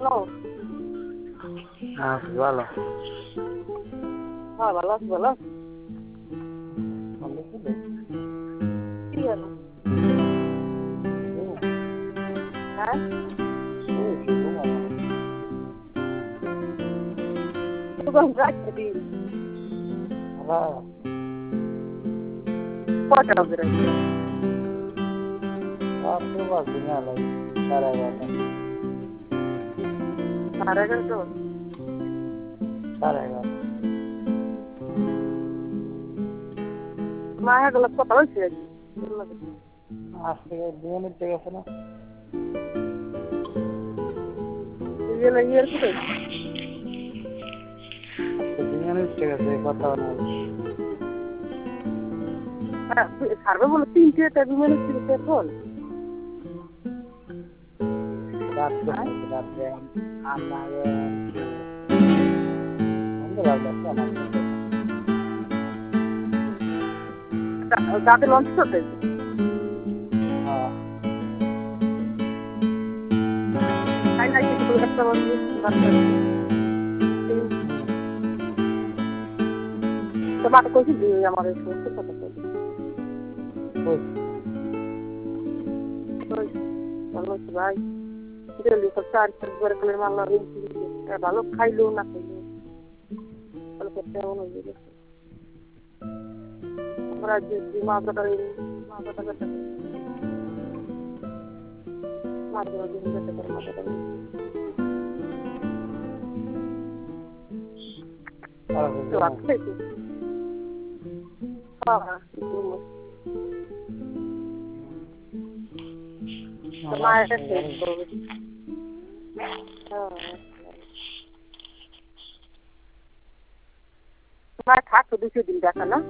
খবর? ভালো। হ্যাঁ, ভালো আছি, ভালো আছি। ভালো ছিল? কি হলো? হ্যাঁ? দোকান রাখতে দিন। কয়টা বাজে রাখতে? রাত্রে বাজে না লাগে 11:30। 11:30 বাজে। 11:30। মায়ের গেলে কথা হয়েছে আজকে বিমানের থেকে গেছে না? ইয়ের কোথায়? বিমানের থেকে গেছে কথা নাই। সার্ভে বলে 3টে বিমানের থেকে বল। রাত্রে আমাকে রাতে লঞ্চ করতে? তাই না, কিছু একটা বলবি তোমাকে কইছি যে আমার এই সমস্ত কথা বলবি। ভালো আছি ভাই। ডেলি করতে আর একবার করে মারলা ভালো খাইলো না খাইলো ভালো করতে এমন হয়ে গেছে। আমরা যে মাথা মাঝে মাঝে যেতে পারে মাথাটা মায়ের থাকতো 2 দিন দেখা না।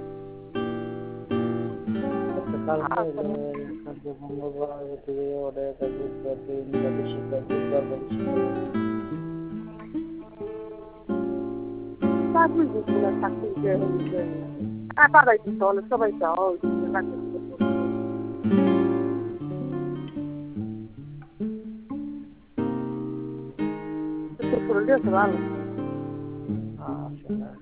পাড়াই দিতে হলে সবাই যাও ভালো।